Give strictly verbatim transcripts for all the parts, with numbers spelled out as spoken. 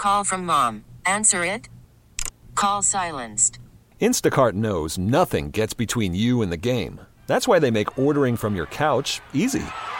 Call from mom. Answer it. Call silenced. Instacart knows nothing gets between you and the game. That's why they make ordering from your couch easy.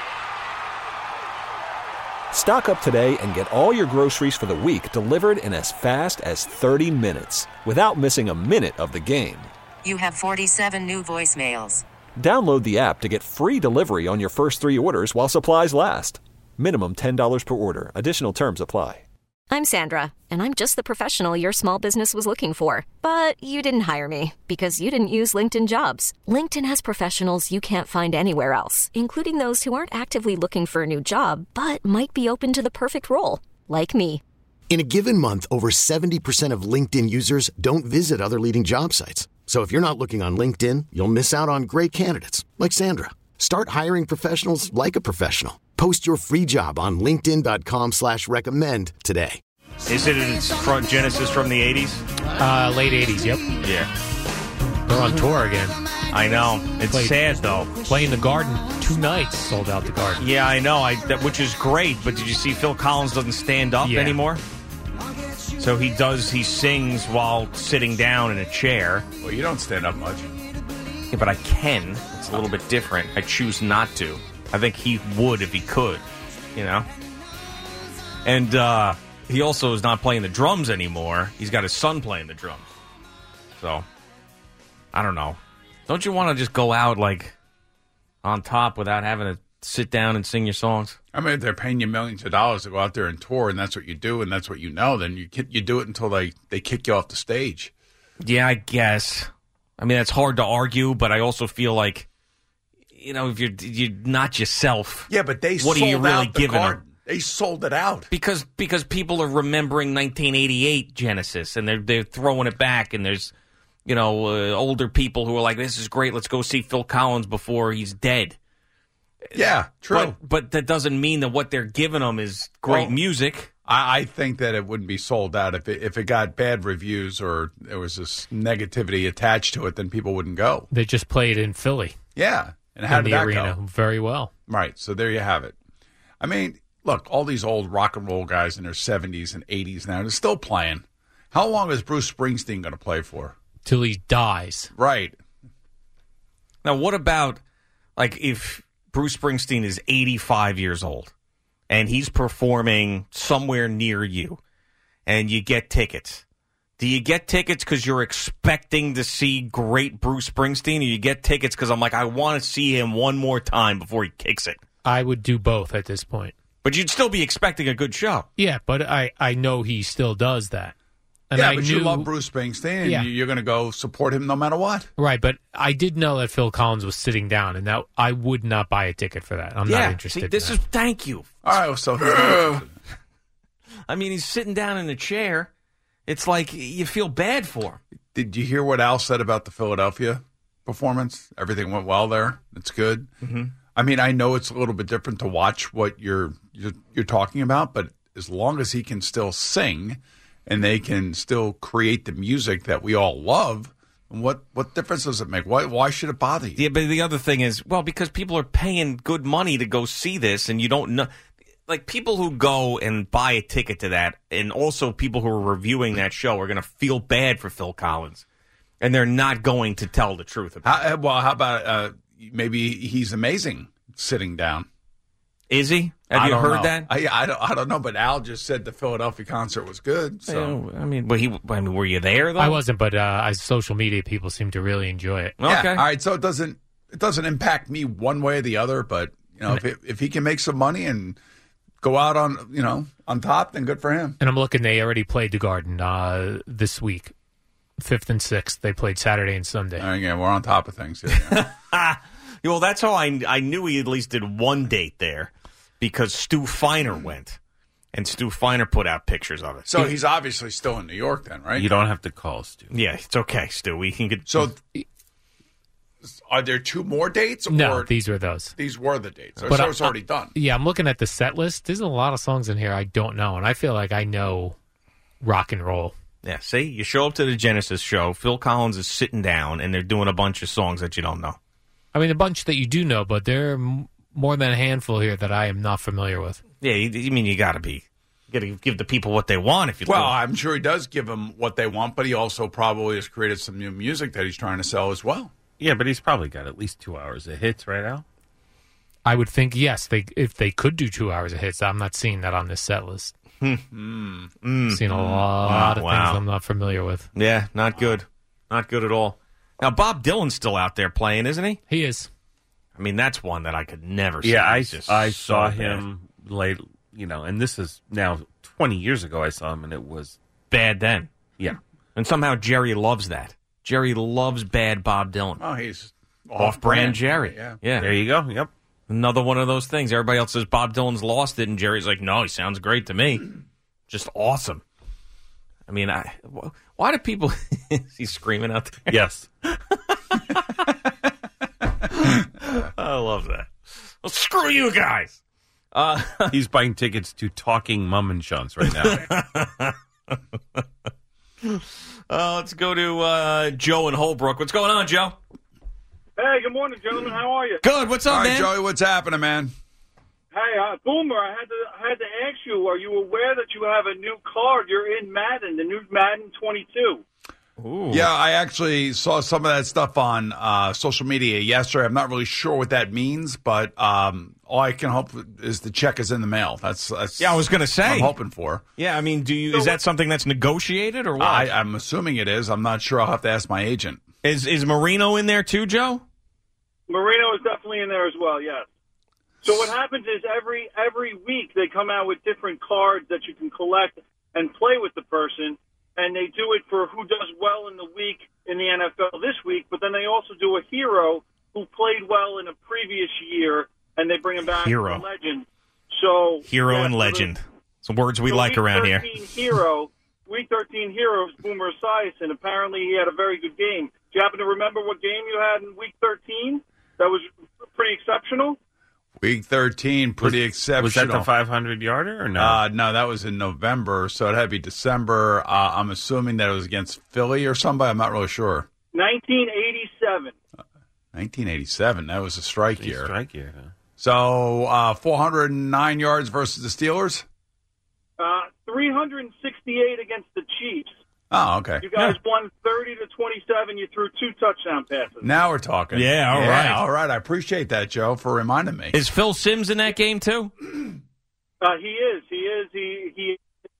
Stock up today and get all your groceries for the week delivered in as fast as thirty minutes without missing a minute of the game. You have forty-seven new voicemails. Download the app to get free delivery on your first three orders while supplies last. Minimum ten dollars per order. Additional terms apply. I'm Sandra, and I'm just the professional your small business was looking for. But you didn't hire me because you didn't use LinkedIn Jobs. LinkedIn has professionals you can't find anywhere else, including those who aren't actively looking for a new job, but might be open to the perfect role, like me. In a given month, over seventy percent of LinkedIn users don't visit other leading job sites. So if you're not looking on LinkedIn, you'll miss out on great candidates like Sandra. Start hiring professionals like a professional. Post your free job on linkedin.com slash recommend today. Is it its front Genesis from the eighties? Uh, late eighties, yep. Yeah. They're on tour again. I know. It's Played, sad, though. Playing the Garden two nights, sold out the Garden. Yeah, I know, I that, which is great, but did you see Phil Collins doesn't stand up yeah. anymore? So he does, he sings while sitting down in a chair. Well, you don't stand up much. Yeah, but I can. It's a little bit different. I choose not to. I think he would if he could, you know? And uh, he also is not playing the drums anymore. He's got his son playing the drums. So, I don't know. Don't you want to just go out, like, on top without having to sit down and sing your songs? I mean, if they're paying you millions of dollars to go out there and tour, and that's what you do, and that's what you know, then you you do it until they, they kick you off the stage. Yeah, I guess. I mean, that's hard to argue, but I also feel like, you know, if you're you're not yourself, yeah, but they what sold are you really out the giving Garden. them? They sold it out because because people are remembering nineteen eighty-eight Genesis, and they're they're throwing it back, and there's, you know, uh, older people who are like, this is great, let's go see Phil Collins before he's dead. Yeah, true. But, but that doesn't mean that what they're giving them is great well, music. I, I think that it wouldn't be sold out if it, if it got bad reviews or there was this negativity attached to it. Then people wouldn't go. They just played in Philly. Yeah, and how in did the that arena go? Very well. Right. So there you have it. I mean, look, all these old rock and roll guys in their seventies and eighties now, they're still playing. How long is Bruce Springsteen going to play for? Till he dies. Right. Now, what about, like, if Bruce Springsteen is eighty-five years old and he's performing somewhere near you and you get tickets? Do you get tickets because you're expecting to see great Bruce Springsteen, or you get tickets because I'm like, I want to see him one more time before he kicks it? I would do both at this point. But you'd still be expecting a good show. Yeah, but I, I know he still does that. And yeah, I but knew, you love Bruce Springsteen, and yeah. you're going to go support him no matter what. Right, but I did know that Phil Collins was sitting down, and that I would not buy a ticket for that. I'm yeah, not interested see, in this that. is thank you. All right, so uh, I mean, he's sitting down in a chair. It's like you feel bad for him. Did you hear what Al said about the Philadelphia performance? Everything went well there. It's good. Mm-hmm. I mean, I know it's a little bit different to watch what you're, you're you're talking about, but as long as he can still sing and they can still create the music that we all love, what what difference does it make? Why why should it bother you? Yeah, but the other thing is, well, because people are paying good money to go see this, and you don't know. Like, people who go and buy a ticket to that, and also people who are reviewing that show, are going to feel bad for Phil Collins, and they're not going to tell the truth about how, it. Well, how about uh, maybe he's amazing sitting down? Is he? Have I you don't heard know. that? I, I, don't, I don't know, but Al just said the Philadelphia concert was good. So Yeah, I mean, but he. I mean, were you there though? I wasn't, but uh, as social media people seem to really enjoy it. Okay. Yeah, all right, so it doesn't it doesn't impact me one way or the other, but you know, if it, if he can make some money and go out on you know on top, then good for him. And I'm looking; they already played the Garden uh, this week, fifth and sixth. They played Saturday and Sunday. All right, again, we're on top of things here. Yeah. Well, that's how I I knew he at least did one date there, because Stu Feiner went, and Stu Feiner put out pictures of it. So he's obviously still in New York, then, right? You don't have to call Stu. Yeah, it's okay, Stu. We can get. So, are there two more dates? Or No, these were those. These were the dates. So But it's I- already done. Yeah, I'm looking at the set list. There's a lot of songs in here I don't know, and I feel like I know rock and roll. Yeah, see, you show up to the Genesis show. Phil Collins is sitting down, and they're doing a bunch of songs that you don't know. I mean, a bunch that you do know, but there are m- more than a handful here that I am not familiar with. Yeah, you, you mean you got to be, got to give the people what they want. If you Well, do. I'm sure he does give them what they want, but he also probably has created some new music that he's trying to sell as well. Yeah, but he's probably got at least two hours of hits right now. I would think yes. They if they could do two hours of hits, I'm not seeing that on this set list. mm. Seen a lot of Wow. things I'm not familiar with. Yeah, not good. Not good at all. Now, Bob Dylan's still out there playing, isn't he? He is. I mean, that's one that I could never see. Yeah, I, He's just I so saw bad. him late, you know, and this is now twenty years ago I saw him, and it was, bad then. yeah. And somehow Jerry loves that. Jerry loves bad Bob Dylan. Oh, he's Off-brand Jerry. Yeah. Yeah. There you go. Yep. Another one of those things. Everybody else says Bob Dylan's lost it, and Jerry's like, no, he sounds great to me. Just awesome. I mean, I why do people... Is he screaming out there? Yes. I love that. Well, screw you guys. Uh, He's buying tickets to Talking Mum and Shunts right now. uh, let's go to uh, Joe in Holbrook. What's going on, Joe? Hey, good morning, gentlemen. How are you? Good. What's up, All right, man? Joey, what's happening, man? Hey, uh, Boomer, I had to I had to ask you, are you aware that you have a new card? You're in Madden, the new Madden twenty-two. Ooh. Yeah, I actually saw some of that stuff on uh, social media yesterday. I'm not really sure what that means, but um, all I can hope is the check is in the mail. That's, that's Yeah, I was going to say. what I'm hoping for. Yeah, I mean, do you? Is that something that's negotiated or what? I, I'm assuming it is. I'm not sure. I'll have to ask my agent. is is Marino in there too, Joe? Marino is definitely in there as well, yes. So what happens is every every week they come out with different cards that you can collect and play with the person, and they do it for who does well in the week in the N F L this week, but then they also do a hero who played well in a previous year, and they bring him back Hero. as a legend. So Hero yeah, and so the- legend. Some words we the like week around here. thirteen hero, week thirteen hero is Boomer Esiason. Apparently he had a very good game. Do you happen to remember what game you had in week thirteen? That was pretty exceptional. Week thirteen, pretty exceptional. Was that the five hundred yarder or no? Uh, no, that was in November, so it had to be December. Uh, I'm assuming that it was against Philly or somebody. I'm not really sure. nineteen eighty-seven. nineteen eighty-seven, that was a strike Big year. strike year. Huh? So uh, four hundred nine yards versus the Steelers? Uh, three hundred sixty-eight against the Chiefs. Oh, okay. You guys won thirty to twenty-seven. You threw two touchdown passes. Now we're talking. Yeah, all right. All right. I appreciate that, Joe, for reminding me. Is Phil Simms in that game too? Uh, he is. He is. He he.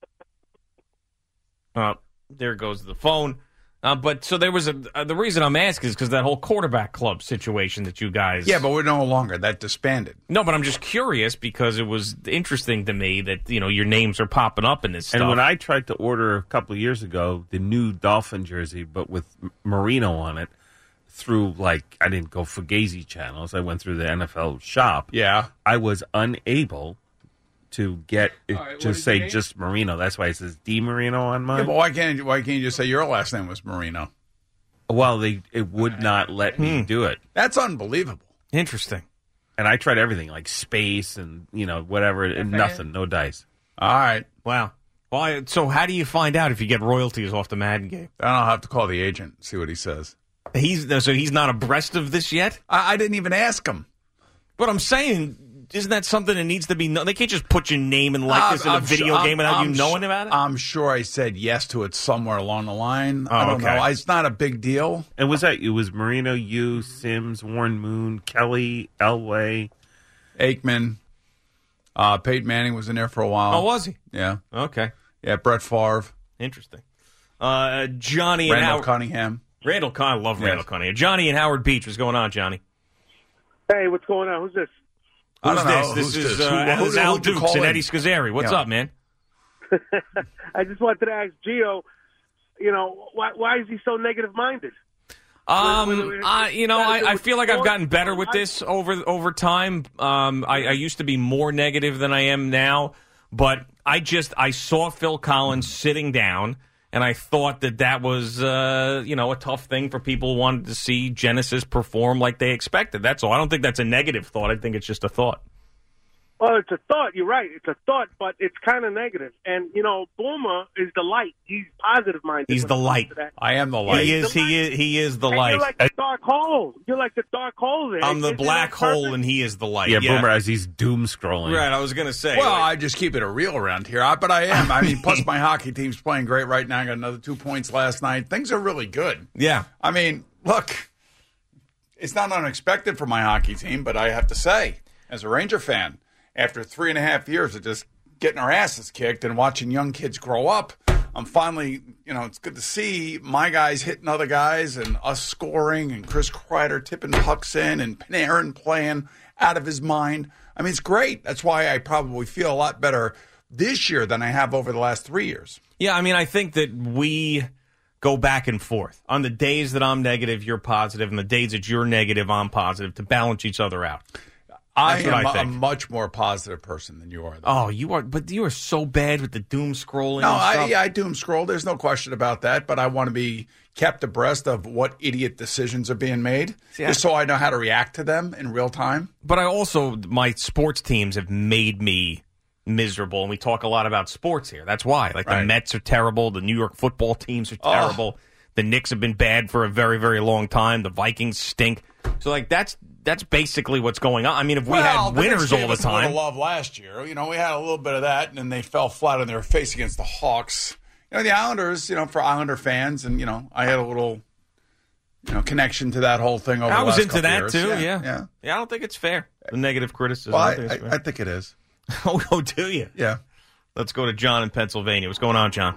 Uh, there goes the phone. Uh, but so there was a. Uh, the reason I'm asking is because that whole quarterback club situation that you guys. Yeah, but we're no longer. That disbanded. No, but I'm just curious because it was interesting to me that you know your names are popping up in this stuff. And when I tried to order a couple of years ago the new Dolphin jersey, but with M- Marino on it, through like I didn't go Fugazi channels, I went through the N F L shop. Yeah. I was unable to get it right, what to did say you name? just Marino. That's why it says D Marino on Yeah, mine. but why can't why can't you just say your last name was Marino? Well, they it would not let me Hmm. do it, That's unbelievable. Interesting. and I tried everything like space and you know whatever, and nothing, no dice. All right. Wow. Well, I- so how do you find out if you get royalties off the Madden game? Then I'll have to call the agent, see what he says. He's so he's not abreast of this yet. I, I didn't even ask him. But I'm saying, isn't that something that needs to be known? They can't just put your name and likeness I'm- in a I'm video su- game without I'm- you knowing about it. I'm sure I said yes to it somewhere along the line. I Oh, don't okay. know. It's not a big deal. And was that it was Marino, you, Sims, Warren Moon, Kelly, Elway. Aikman, uh, Peyton Manning was in there for a while. Oh, was he? Yeah. Okay, Yeah, Brett Favre, interesting. Uh, Johnny and Randall Howard. Cunningham. Randall Con- I love Yes. Randall Cunningham. Johnny and Howard Beach. What's going on, Johnny? Hey, what's going on? Who's this? I Who's don't know. this? This Who's is this? uh, Who- who- this is who- Al who'd you Dukes call and in? Eddie Scazzeri. What's Yeah. up, man? I just wanted to ask Gio, you know, why why is he so negative minded? Um, I, you know, I, I feel like I've gotten better with this over over time. Um, I, I used to be more negative than I am now, but I just I saw Phil Collins sitting down, and I thought that that was uh, you know a tough thing for people who wanted to see Genesis perform like they expected. That's all. I don't think that's a negative thought. I think it's just a thought. Well, it's a thought. You're right. It's a thought, but it's kind of negative. And, you know, Boomer is the light. He's positive-minded. He's the light. I am the light. He is. He is. He is the and light. You're like the dark hole. You're like the dark hole there. I'm the Isn't black that hole, perfect? and he is the light. Yeah, Boomer as he's doom scrolling. Right. I was gonna say. Well, like, I just keep it a real around here, I- but I am. I mean, plus my hockey team's playing great right now. I got another two points last night. Things are really good. yeah. I mean, look, it's not unexpected for my hockey team, but I have to say, as a Ranger fan, after three and a half years of just getting our asses kicked and watching young kids grow up, I'm finally, you know, it's good to see my guys hitting other guys and us scoring and Chris Kreider tipping pucks in and Panarin playing out of his mind. I mean, it's great. That's why I probably feel a lot better this year than I have over the last three years. Yeah. I mean, I think that we go back and forth on the days that I'm negative, you're positive, and the days that you're negative, I'm positive, to balance each other out. I That's am what I a- a think. much more positive person than you are. Though. Oh, you are, but you are so bad with the doom scrolling. No, and I, stuff. yeah, I doom scroll. There's no question about that. But I want to be kept abreast of what idiot decisions are being made, See, just I- so I know how to react to them in real time. But I also, my sports teams have made me miserable, and we talk a lot about sports here. That's why. Like, the Right. Mets are terrible. The New York football teams are Oh. terrible. The Knicks have been bad for a very, very long time. The Vikings stink. So, like, that's that's basically what's going on. I mean, if we Well, had the Knicks winners gave all the us more time. love last year. You know, we had a little bit of that, and then they fell flat on their face against the Hawks. You know, the Islanders. You know, for Islander fans, and you know, I had a little, you know, connection to that whole thing over I the was last into couple that, years. too. Yeah, Yeah. yeah. Yeah, I don't think it's fair. The negative criticism. Well, I I, don't think it's I, fair. I think it is. oh, oh, do you? Yeah. Let's go to John in Pennsylvania. What's going on, John?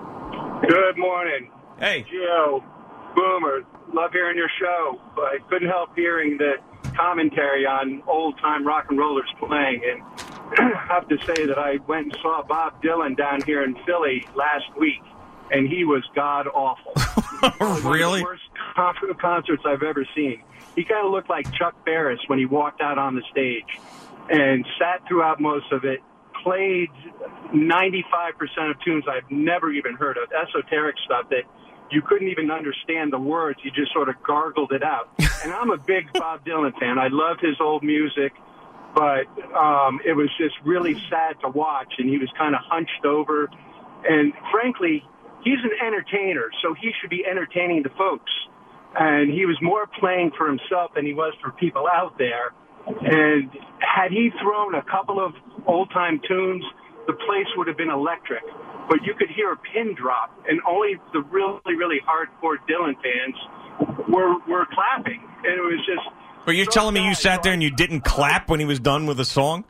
Good morning. Hey. Gio, Boomer, love hearing your show, but I couldn't help hearing the commentary on old-time rock and rollers playing. And I have to say that I went and saw Bob Dylan down here in Philly last week, and he was god-awful. Really? One of the worst con- concerts I've ever seen. He kind of looked like Chuck Barris when he walked out on the stage and sat throughout most of it, played ninety-five percent of tunes I've never even heard of, esoteric stuff that you couldn't even understand the words. You just sort of gargled it out. And I'm a big Bob Dylan fan. I love his old music, but um, it was just really sad to watch. And he was kind of hunched over. And frankly, he's an entertainer, so he should be entertaining the folks. And he was more playing for himself than he was for people out there. And had he thrown a couple of old-time tunes, the place would have been electric. But you could hear a pin drop, and only the really, really hardcore Dylan fans were were clapping. And it was just... But you're so telling me you sad. sat there and you didn't clap when he was done with a song?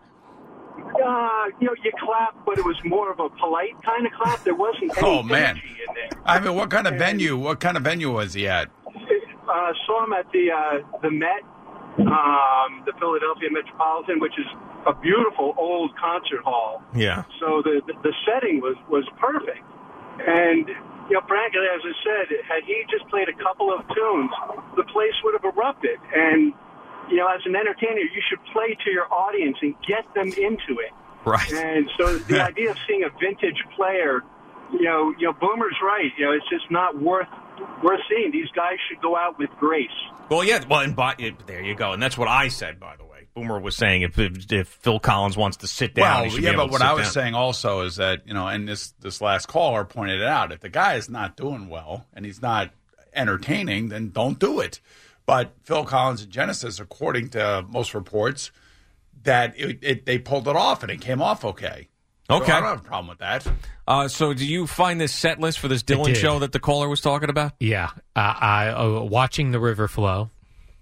Uh, you know, you clap, but it was more of a polite kind of clap. There wasn't any Oh, man. energy in there. I mean, what kind of venue? What kind of venue was he at? Uh, saw him at the uh, the Met, um, the Philadelphia Metropolitan, which is a beautiful old concert hall. Yeah. So the, the the setting was was perfect, and you know, frankly, as I said, had he just played a couple of tunes, the place would have erupted. And you know, as an entertainer, you should play to your audience and get them into it. Right. And so the idea of seeing a vintage player, you know, you know, Boomer's right. You know, it's just not worth worth seeing. These guys should go out with grace. Well, yeah. Well, and by, it, there you go. And that's what I said, by the way. Boomer was saying if if, if Phil Collins wants to sit down, Well, he should yeah, be able but to what sit I was down. saying also is that, you know, and this, this last caller pointed it out, if the guy is not doing well and he's not entertaining, then don't do it. But Phil Collins and Genesis, according to most reports, that it, it, they pulled it off and it came off okay. So Okay. I don't have a problem with that. Uh, so, do you find this set list for this I Dylan did. show that the caller was talking about? Yeah, uh, I uh, watching the river flow.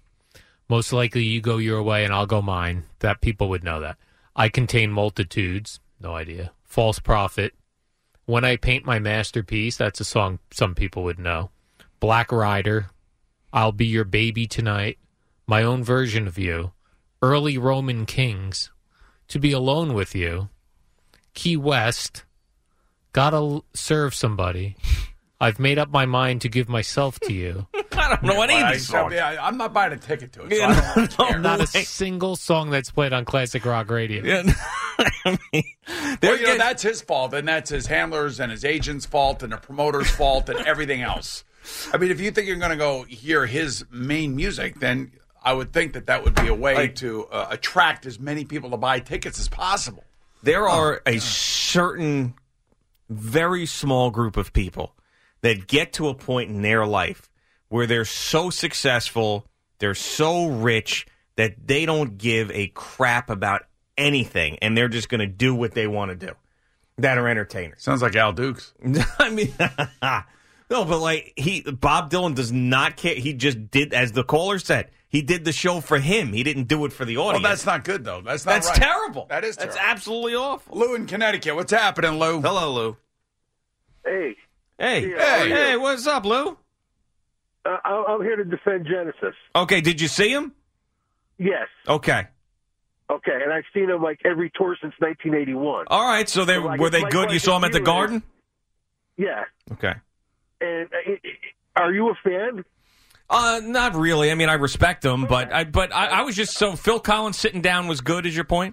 Most likely, you go your way and I'll go mine. That people would know that. I contain multitudes. No idea. False prophet. When I paint my masterpiece. That's a song some people would know. Black Rider. I'll be your baby tonight. My own version of you. Early Roman kings. To be alone with you. Key West. Gotta l- serve somebody. I've made up my mind to give myself to you. I don't know any Well, of I, these songs. I, I'm not buying a ticket to it. So Yeah, I don't no, care. Not a way. single song that's played on classic rock radio. Yeah. I mean, Well, they're you know, getting- that's his fault, and that's his handlers and his agent's fault and the promoter's fault and everything else. I mean, if you think you're going to go hear his main music, then I would think that that would be a way Like- to uh, attract as many people to buy tickets as possible. There are a certain very small group of people that get to a point in their life where they're so successful, they're so rich that they don't give a crap about anything, and they're just going to do what they want to do. That are entertainers. Sounds like Al Dukes. I mean, no, but like he, Bob Dylan does not care. He just did, as the caller said, he did the show for him. He didn't do it for the audience. Well, that's not good, though. That's not That's right. terrible. That is terrible. That's absolutely awful. Lou in Connecticut. What's happening, Lou? Hello, Lou. Hey, Hey, Yeah, how are hey, you? hey, what's up, Lou? uh, I- I'm here to defend Genesis. Okay, did you see him? Yes. Okay. Okay, and I've seen him like every tour since nineteen eighty-one. All right, so they So, like, were it's they like good? You watching saw him at the you Garden? Yeah. Okay. And uh, are you a fan? Uh, not really. I mean, I respect him, but I but I, I was just so Phil Collins sitting down was good. Is your point?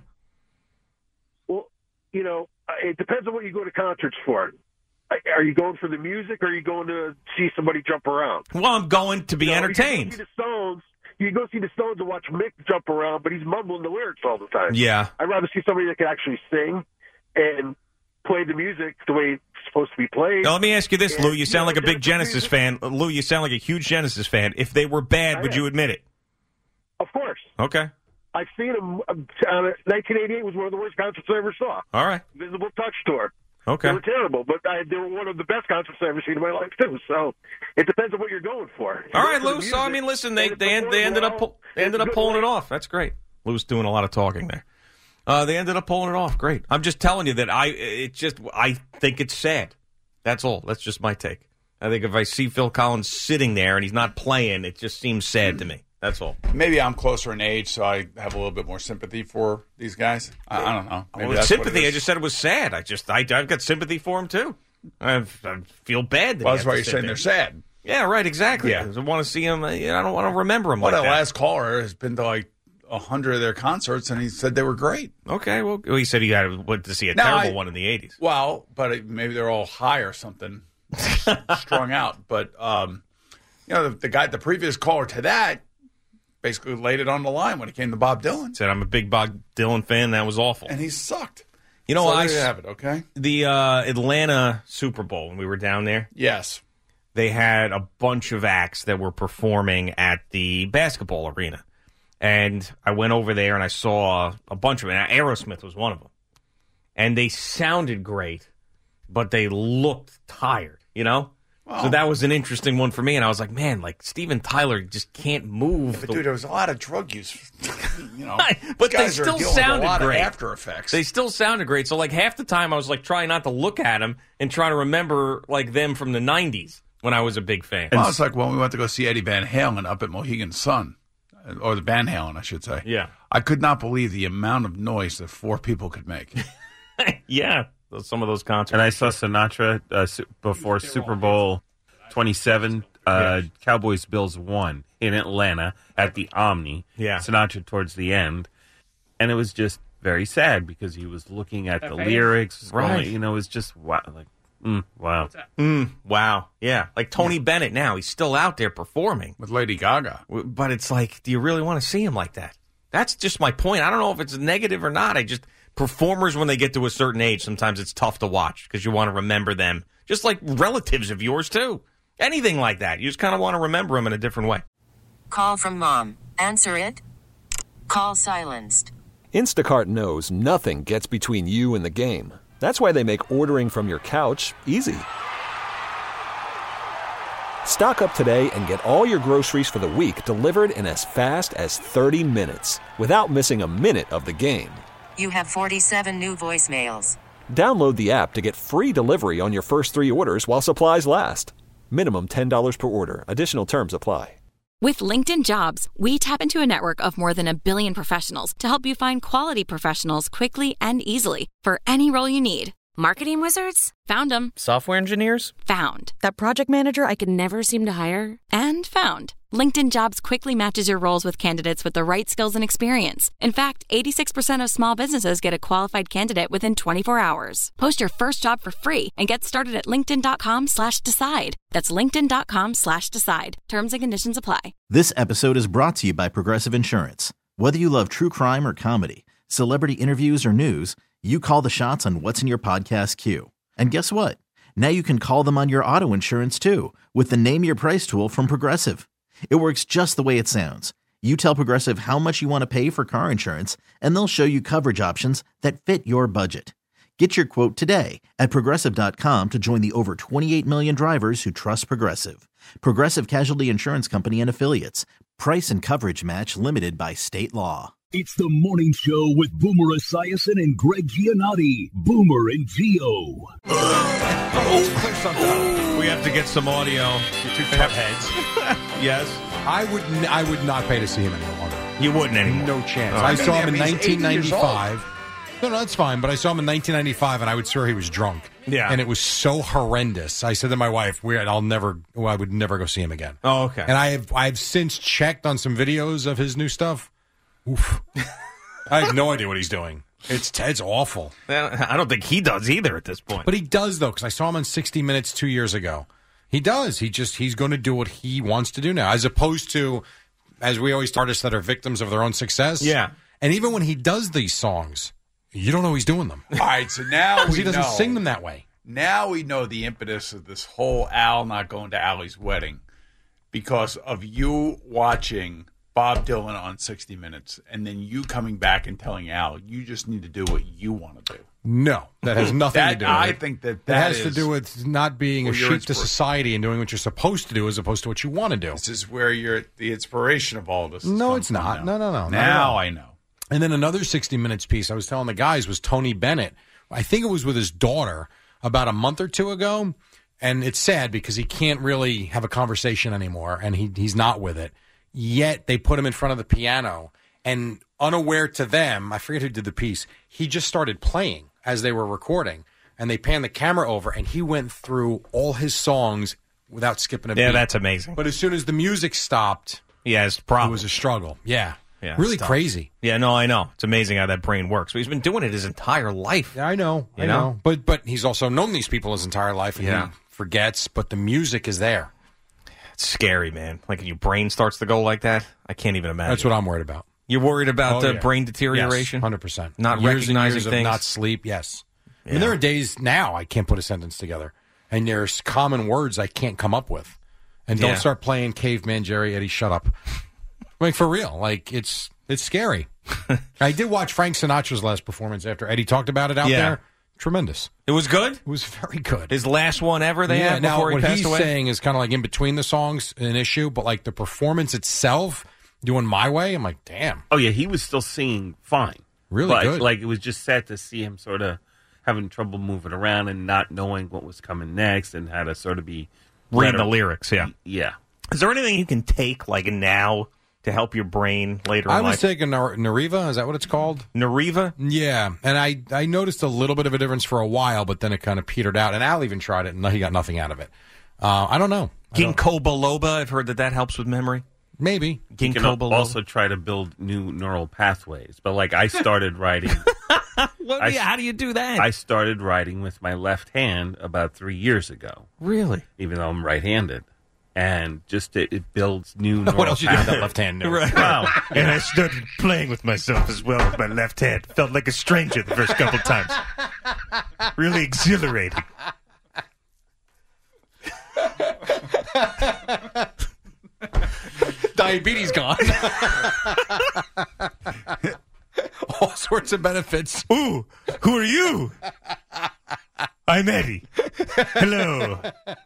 Well, you know, uh, it depends on what you go to concerts for. Uh, Are you going for the music, or are you going to see somebody jump around? Well, I'm going to be You know, entertained. You can go see the Stones. You can go see the Stones and watch Mick jump around, but he's mumbling the lyrics all the time. Yeah. I'd rather see somebody that can actually sing and play the music the way it's supposed to be played. Now, let me ask you this, And, Lou. You sound know, like a big Genesis Genesis music- fan. Lou, you sound like a huge Genesis fan. If they were bad, I would am. you admit it? Of course. Okay. I've seen them. Uh, nineteen eighty-eight was one of the worst concerts I ever saw. All right. Visible Touch Tour. Okay. They were terrible, but I, they were one of the best concerts I've ever seen in my life, too. So it depends on what you're going for. All You right, go for the Lou. So, I music, mean, listen, they and they, it's they ended up well, pull- they ended it's up good pulling it way. off. That's great. Lou's doing a lot of talking there. Uh, they ended up pulling it off. Great. I'm just telling you that I it just I think it's sad. That's all. That's just my take. I think if I see Phil Collins sitting there and he's not playing, it just seems sad to me. That's all. Maybe I'm closer in age, so I have a little bit more sympathy for these guys. I, I don't know. Maybe Well, that's sympathy. What it I is. just said it was sad. I just I I've got sympathy for him too. I, I feel bad. That Well, he that's has why to you're sit saying there. they're sad. Yeah, right. Exactly. Yeah. I want to see him. I don't want to remember him Well, like that that. last caller has been to like a hundred of their concerts, and he said they were great. Okay. Well, he said he had went to see a No, terrible I- one in the eighties. Well, but it, maybe they're all high or something, strung out. But um, you know, the, the guy, the previous caller to that, basically laid it on the line when it came to Bob Dylan, Said I'm a big Bob Dylan fan. That was awful. and he sucked. You know, so I there you s- have it. Okay. the uh, Atlanta Super Bowl when we were down there. Yes. They had a bunch of acts that were performing at the basketball arena. And I went over there and I saw a bunch of them. Aerosmith was one of them. And they sounded great, but they looked tired, you know? So that was an interesting one for me. And I was like, man, like Steven Tyler just can't move. But the- dude, there was a lot of drug use. You know, But these they guys are still dealing with sounded a lot great. Of after effects. They still sounded great. So like half the time I was like trying not to look at them and trying to remember like them from the nineties when I was a big fan. Well, it's like when we went to go see Eddie Van Halen up at Mohegan Sun, or the Van Halen, I should say. Yeah. I could not believe the amount of noise that four people could make. Yeah, those- some of those concerts. And I saw Sinatra uh, su- before Super Bowl twenty-seven. Uh, Cowboys Bills won in Atlanta at the Omni. Yeah. Sinatra towards the end, and it was just very sad because he was looking at the lyrics. Right. Going, you know, it was just wow. Like, mm, wow. Mm, wow. Yeah. Like Tony Bennett now. He's still out there performing. With Lady Gaga. W- But it's like, do you really want to see him like that? That's just my point. I don't know if it's negative or not. I just, performers, when they get to a certain age, sometimes it's tough to watch because you want to remember them. Just like relatives of yours, too. Anything like that. You just kind of want to remember them in a different way. Call from mom. Answer it. Call silenced. Instacart knows nothing gets between you and the game. That's why they make ordering from your couch easy. Stock up today and get all your groceries for the week delivered in as fast as thirty minutes without missing a minute of the game. You have forty-seven new voicemails. Download the app to get free delivery on your first three orders while supplies last. Minimum ten dollars per order. Additional terms apply. With LinkedIn Jobs, we tap into a network of more than a billion professionals to help you find quality professionals quickly and easily for any role you need. Marketing wizards? Found them. Software engineers? Found. That project manager I could never seem to hire? And found. LinkedIn Jobs quickly matches your roles with candidates with the right skills and experience. In fact, eighty-six percent of small businesses get a qualified candidate within twenty-four hours. Post your first job for free and get started at linkedin.com slash decide. That's linkedin.com slash decide. Terms and conditions apply. This episode is brought to you by Progressive Insurance. Whether you love true crime or comedy, celebrity interviews or news, you call the shots on what's in your podcast queue. And guess what? Now you can call them on your auto insurance too with the Name Your Price tool from Progressive. It works just the way it sounds. You tell Progressive how much you want to pay for car insurance, and they'll show you coverage options that fit your budget. Get your quote today at Progressive dot com to join the over twenty-eight million drivers who trust Progressive. Progressive Casualty Insurance Company and Affiliates. Price and coverage match limited by state law. It's the morning show with Boomer Esiason and Greg Giannotti. Boomer and Gio. We have to get some audio. You're two fat heads. Yes. I would n- I would not pay to see him any longer. You wouldn't anymore. No chance. Oh, I I saw him in mean, he's nineteen ninety-five. eighty No, no, that's fine. But I saw him in nineteen ninety-five, and I would swear he was drunk. Yeah. And it was so horrendous. I said to my wife, "Weird. I'll never. Well, I would never go see him again." Oh, okay. And I have I've since checked on some videos of his new stuff. Oof. I have no idea what he's doing. It's it's awful. I don't think he does either at this point. But he does, though, because I saw him on sixty minutes two years ago. He does. He just he's going to do what he wants to do now, as opposed to, as we always artists that are victims of their own success. Yeah. And even when he does these songs, you don't know he's doing them. All right, so now Because we he doesn't know. sing them that way. Now we know the impetus of this whole Al not going to Allie's wedding because of you watching Bob Dylan on sixty minutes and then you coming back and telling Al, you just need to do what you want to do. No, that has nothing That- to do with I it. think that It that has to is- do with not being a Well, your sheep to inspir- society and doing what you're supposed to do as opposed to what you want to do. This is where you're the inspiration of all this. No, comes it's from not. now. No, no, no. not at Now all. I know. And then another sixty minutes piece I was telling the guys was Tony Bennett. I think it was with his daughter about a month or two ago. And it's sad because he can't really have a conversation anymore, and he he's not with it. Yet they put him in front of the piano, and unaware to them, I forget who did the piece, he just started playing as they were recording. And they panned the camera over, and he went through all his songs without skipping a beat. Yeah, that's amazing. But as soon as the music stopped, he has problems. it was a struggle. Yeah. Yeah, really it's tough. crazy. Yeah, no, I know. It's amazing how that brain works. But he's been doing it his entire life. Yeah, I know. You I know? know. But but he's also known these people his entire life, and Yeah. he forgets. But the music is there. It's scary, man. Like when your brain starts to go like that, I can't even imagine. That's what I'm worried about. You're worried about Oh, the yeah. brain deterioration? Yes, one hundred percent. Not years recognizing and years of things? not sleep. Yes. I Yeah. mean, there are days now I can't put a sentence together, and there's common words I can't come up with. And don't Yeah. start playing Caveman Jerry Eddie. Shut up. Like for real. Like it's it's scary. I did watch Frank Sinatra's last performance after Eddie talked about it out Yeah. there. Tremendous. It was good? It was very good. His last one ever they yeah, had now before he what passed he's away? saying is kind of like in between the songs an issue, but like the performance itself, doing my way, I'm like, damn. Oh yeah, he was still singing fine. Really but, good. Like it was just sad to see him sort of having trouble moving around and not knowing what was coming next and how to sort of be Reading better- the lyrics, yeah. Yeah. Is there anything you can take, like now, to help your brain later in I was life? taking Nar- Nariva, is that what it's called? Nariva? Yeah, and I, I noticed a little bit of a difference for a while, but then it kind of petered out. And Al even tried it, and he got nothing out of it. Uh, I don't know. I don't- Ginkgo biloba, I've heard that that helps with memory. Maybe. You can Ginkgo biloba. also try to build new neural pathways. But like I started writing What, I- yeah, how do you do that? I started writing with my left hand about three years ago. Really? Even though I'm right-handed. And just it, it builds new neural What else you do with that pathways. left hand? do? Right. Wow. And I started playing with myself as well with my left hand. Felt like a stranger the first couple times. Really exhilarating. Diabetes gone. All sorts of benefits. Ooh, who are you? I'm Eddie. Hello.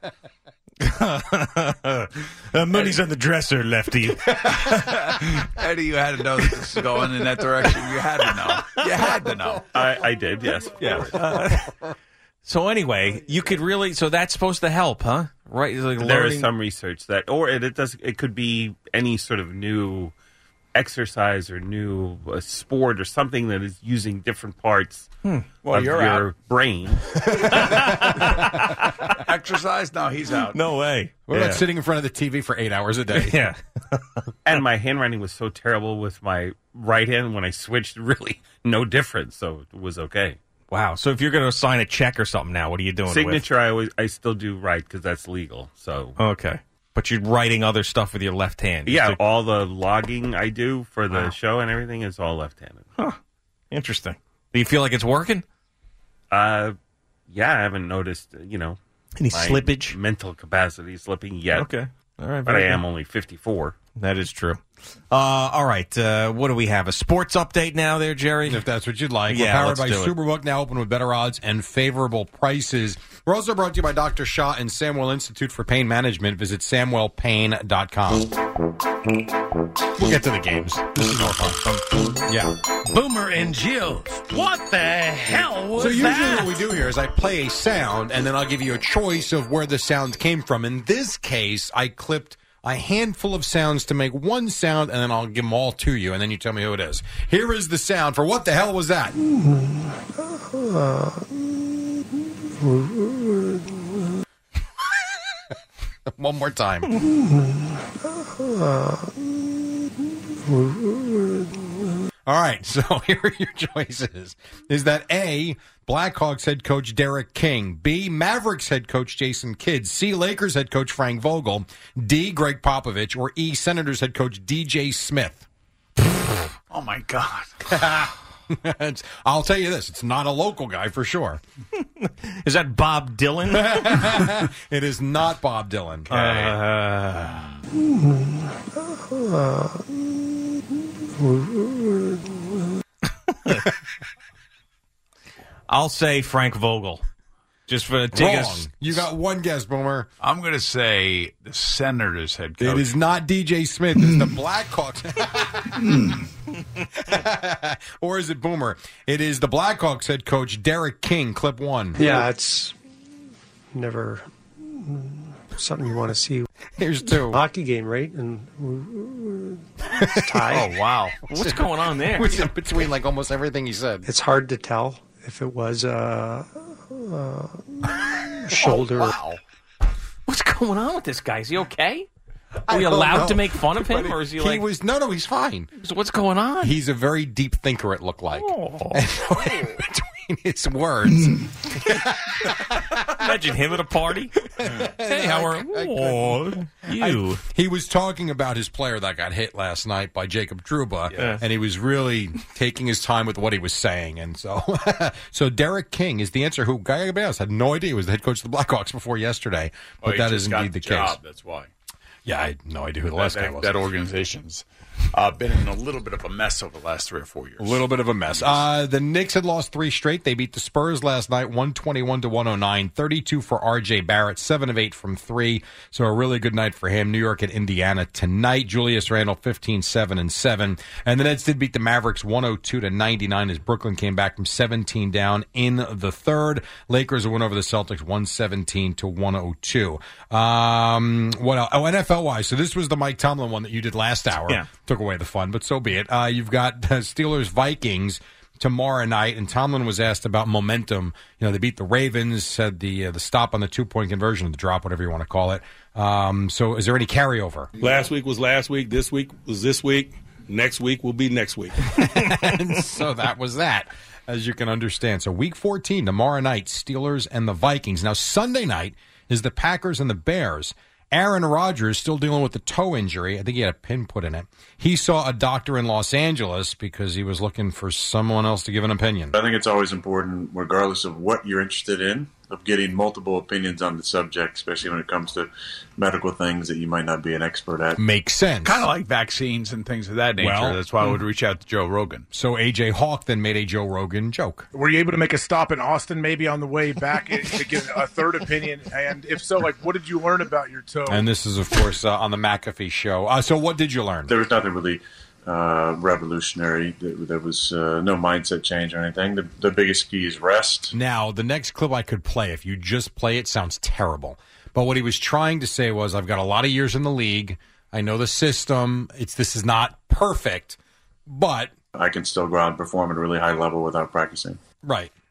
uh, money's on the dresser, Lefty. Eddie, you had to know that this is going in that direction. You had to know. You had to know. I, I did, yes. Yeah. Uh, so anyway, you could really. So that's supposed to help, huh? Right? Like There learning- is some research that, or it, it does. It could be any sort of new exercise or new uh, sport or something that is using different parts Hmm. Well, of you're your out. brain. Actually, exercise? No, he's out. No way. We're Yeah. not sitting in front of the T V for eight hours a day. Yeah. And my handwriting was so terrible with my right hand when I switched, really no difference. So it was okay. Wow. So if you're going to sign a check or something now, what are you doing? Signature, I always I still do right because that's legal. So with? Okay. But you're writing other stuff with your left hand. yeah, Just all the logging I do for the Wow. show and everything is all left-handed. Huh. Interesting. Do you feel like it's working? Uh, yeah, I haven't noticed. uh, You know, Any my slippage? mental capacity slipping yet. Okay. All right. But I very am good. only fifty-four. That is true. Uh, all right. Uh, what do we have? A sports update now there, Jerry? If that's what you'd like. Yeah, We're powered let's by do it. Superbook, now open with better odds and favorable prices. We're also brought to you by Doctor Shaw and Samwell Institute for Pain Management. Visit samwell pain dot com. We'll get to the games. This is more fun. Yeah. Boomer and Gio. What the hell was So usually that? what we do here is I play a sound, and then I'll give you a choice of where the sound came from. In this case, I clipped a handful of sounds to make one sound, and then I'll give them all to you, and then you tell me who it is. Here is the sound for what the hell was that? One more time. All right, so here are your choices. Is that A, Blackhawks head coach Derek King, B, Mavericks head coach Jason Kidd, C, Lakers head coach Frank Vogel, D, Greg Popovich, or E, Senators head coach D J Smith? Oh, my God. It's- I'll tell you this, it's not a local guy for sure. Is that Bob Dylan? It is not Bob Dylan. I'll say Frank Vogel. Just for take Wrong. us. You got one guess, Boomer. I'm going to say the Senators head coach. It is not D J Smith. It's the Blackhawks. Or is it Boomer? It is the Blackhawks head coach Derek King. Clip one. Yeah, it's never something you want to see. Here's two. Hockey game, right? And it's tied. Oh, wow. What's going on there? What's in between like almost everything he said? It's hard to tell if it was a, a shoulder. Oh, wow. What's going on with this guy? Is he okay? Are I we don't allowed know. to make fun of him, But or is he, he like? was no, no. He's fine. So what's going on? He's a very deep thinker. It looked like. Oh. And so in between his words, Imagine him at a party. Hey, how are oh, you? I- he was talking about his player that got hit last night by Jacob Trouba, Yeah. and he was really taking his time with what he was saying. And so, so Derek King is the answer. Who Guy Gabriel had no idea he was the head coach of the Blackhawks before yesterday, but Oh, he that just is got indeed the job, case. That's why. Yeah, I had no idea who the That, last guy that, was. that organization's uh, been in a little bit of a mess over the last three or four years. A little bit of a mess. Uh, the Knicks had lost three straight. They beat the Spurs last night, one twenty-one to one oh nine. thirty-two for R J Barrett, seven of eight from three. So a really good night for him. New York at Indiana tonight. Julius Randle, fifteen, seven, and seven. And the Nets did beat the Mavericks one oh two to ninety-nine as Brooklyn came back from seventeen down in the third. Lakers win over the Celtics one seventeen to one oh two. Um, what else? Oh, N F L-wise. So this was the Mike Tomlin one that you did last hour. Yeah. Took away the fun, but so be it. Uh, you've got uh, Steelers-Vikings tomorrow night, and Tomlin was asked about momentum. You know, they beat the Ravens, said the uh, the stop on the two-point conversion, the drop, whatever you want to call it. Um, so is there any carryover? Last week was last week. This week was this week. Next week will be next week. And so that was that, as you can understand. So week fourteen, tomorrow night, Steelers and the Vikings. Now, Sunday night is the Packers and the Bears. Aaron Rodgers still dealing with the toe injury. I think he had a pin put in it. He saw a doctor in Los Angeles because he was looking for someone else to give an opinion. I think it's always important, regardless of what you're interested in, of getting multiple opinions on the subject, especially when it comes to medical things that you might not be an expert at. Makes sense. Kind of like vaccines and things of that nature. Well, That's why I would reach out to Joe Rogan. So A J Hawk then made a Joe Rogan joke. Were you able to make a stop in Austin maybe on the way back to get a third opinion? And if so, like, what did you learn about your toe? And this is, of course, uh, on the McAfee show. Uh, so what did you learn? There was nothing really uh, revolutionary. There, there was uh, no mindset change or anything. The, the biggest key is rest. Now, the next clip I could play, if you just play it, sounds terrible. But what he was trying to say was, I've got a lot of years in the league. I know the system. It's This is not perfect, but... I can still go out and perform at a really high level without practicing. Right.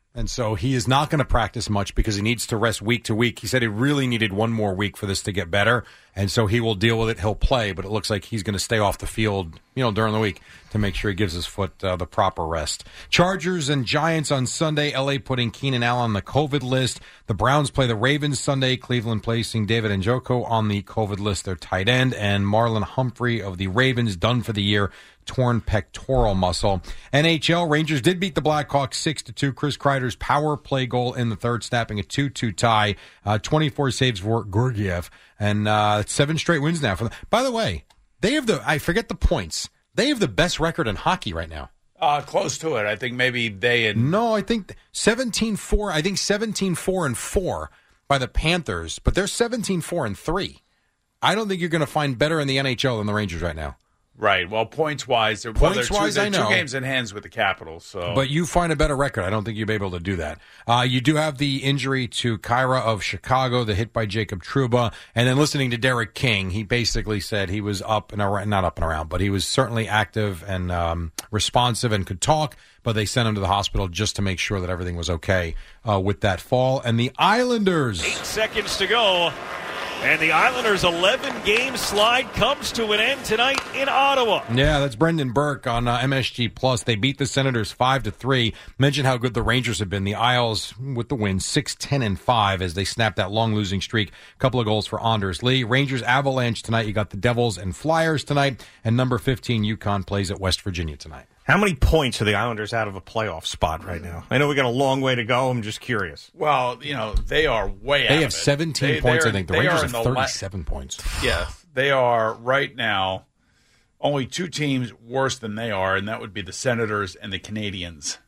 And so he is not going to practice much because he needs to rest week to week. He said he really needed one more week for this to get better, and so he will deal with it. He'll play, but it looks like he's going to stay off the field, you know, during the week to make sure he gives his foot uh, the proper rest. Chargers and Giants on Sunday. L A putting Keenan Allen on the COVID list. The Browns play the Ravens Sunday. Cleveland placing David Njoku on the COVID list, their tight end, and Marlon Humphrey of the Ravens done for the year. Torn pectoral muscle. N H L, Rangers did beat the Blackhawks six to two. Chris Kreider's power play goal in the third, snapping a two two tie. Uh, twenty-four saves for Georgiev, and uh, seven straight wins now. For them. By the way, they have the, I forget the points, they have the best record in hockey right now. Uh, close to it. I think maybe they and... No, I think seventeen four, I think seventeen four and four by the Panthers, but they're seventeen four and three. I don't think you're going to find better in the N H L than the Rangers right now. Right. Well, points wise, they're, points well, they're, wise, two, they're I know. two games in hands with the Capitals. So, but you find a better record. I don't think you'll be able to do that. Uh, you do have the injury to Kyra of Chicago, the hit by Jacob Trouba, and then listening to Derek King, he basically said he was up and around, not up and around, but he was certainly active and um, responsive and could talk. But they sent him to the hospital just to make sure that everything was okay uh, with that fall. And the Islanders, eight seconds to go. And the Islanders' eleven-game slide comes to an end tonight in Ottawa. Yeah, that's Brendan Burke on uh, M S G Plus. They beat the Senators five to three. Mentioned how good the Rangers have been. The Isles with the win, six ten and five as they snapped that long losing streak. A couple of goals for Anders Lee. Rangers Avalanche tonight. You got the Devils and Flyers tonight. And number fifteen, UConn plays at West Virginia tonight. How many points are the Islanders out of a playoff spot right now? I know we got a long way to go. I'm just curious. Well, you know, they are way out They of have it. seventeen They- points, they are- I think. The they Rangers are have in the la- thirty-seven points. Yeah, they are right now only two teams worse than they are, and that would be the Senators and the Canadians.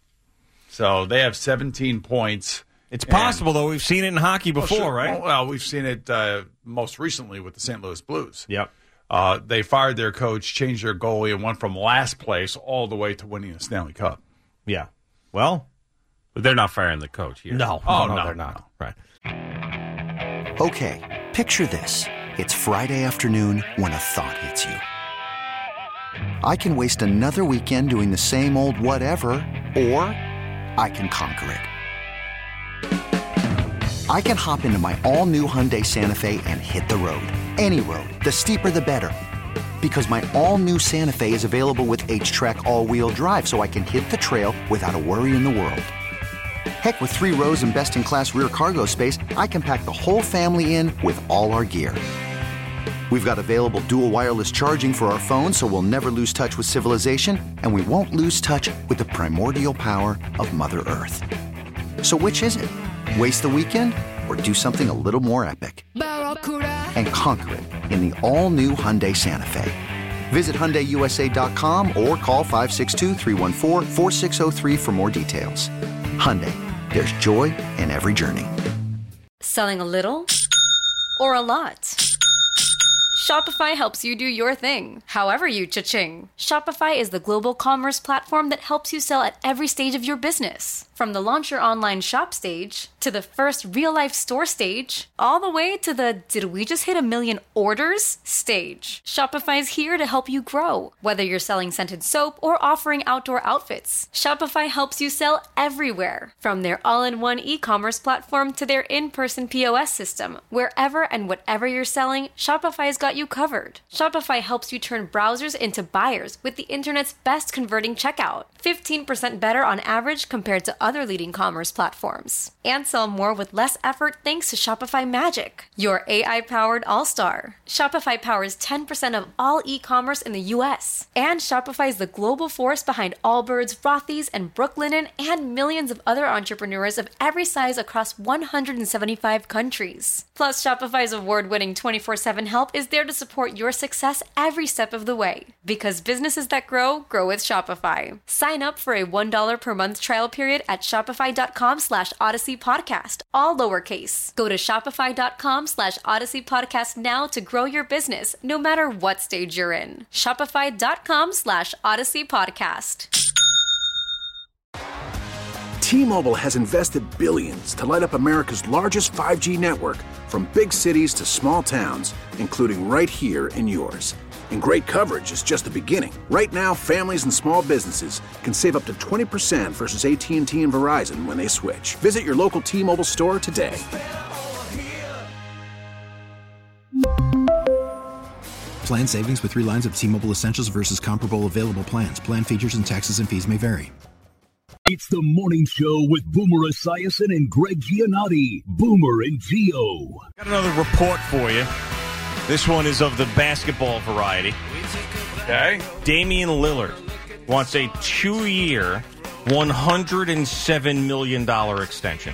So they have seventeen points. It's possible, though. We've seen it in hockey before, Well, sure. right? Well, well, we've seen it uh, most recently with the Saint Louis Blues. Yep. Uh, they fired their coach, changed their goalie, and went from last place all the way to winning the Stanley Cup. Yeah. Well, but they're not firing the coach here. No. Oh, no, no, they're not. Right. Okay, picture this. It's Friday afternoon when a thought hits you. I can waste another weekend doing the same old whatever, or I can conquer it. I can hop into my all-new Hyundai Santa Fe and hit the road. Any road. The steeper, the better. Because my all-new Santa Fe is available with H-Track all-wheel drive, so I can hit the trail without a worry in the world. Heck, with three rows and best-in-class rear cargo space, I can pack the whole family in with all our gear. We've got available dual wireless charging for our phones, so we'll never lose touch with civilization, and we won't lose touch with the primordial power of Mother Earth. So which is it? Waste the weekend or do something a little more epic? And conquer it in the all-new Hyundai Santa Fe. Visit Hyundai U S A dot com or call five six two, three one four, four six zero three for more details. Hyundai, there's joy in every journey. Selling a little or a lot? Shopify helps you do your thing, however you cha-ching. Shopify is the global commerce platform that helps you sell at every stage of your business. From the launch your online shop stage, to the first real-life store stage, all the way to the did we just hit a million orders stage. Shopify's here to help you grow. Whether you're selling scented soap or offering outdoor outfits, Shopify helps you sell everywhere. From their all-in-one e-commerce platform to their in-person P O S system, wherever and whatever you're selling, Shopify's got you covered. Shopify helps you turn browsers into buyers with the internet's best converting checkout. fifteen percent better on average compared to other leading commerce platforms. And sell more with less effort thanks to Shopify Magic, your A I-powered all-star. Shopify powers ten percent of all e-commerce in the U S. And Shopify is the global force behind Allbirds, Rothy's, and Brooklinen, and millions of other entrepreneurs of every size across one hundred seventy-five countries. Plus, Shopify's award-winning twenty-four seven help is there to support your success every step of the way. Because businesses that grow, grow with Shopify. Sign up for a one dollar per month trial period at shopify.com slash Odyssey Podcast, all lowercase. Go to shopify.com slash Odyssey Podcast now to grow your business, no matter what stage you're in. Shopify.com slash Odyssey Podcast. T-Mobile has invested billions to light up America's largest five G network, from big cities to small towns, including right here in yours. And great coverage is just the beginning. Right now, families and small businesses can save up to twenty percent versus A T and T and Verizon when they switch. Visit your local T-Mobile store today. Plan savings with three lines of T-Mobile Essentials versus comparable available plans. Plan features and taxes and fees may vary. It's the morning show with Boomer Esiason and Greg Giannotti. Boomer and Gio. Got another report for you. This one is of the basketball variety. Okay. Damian Lillard wants a two-year, one hundred seven million dollars extension.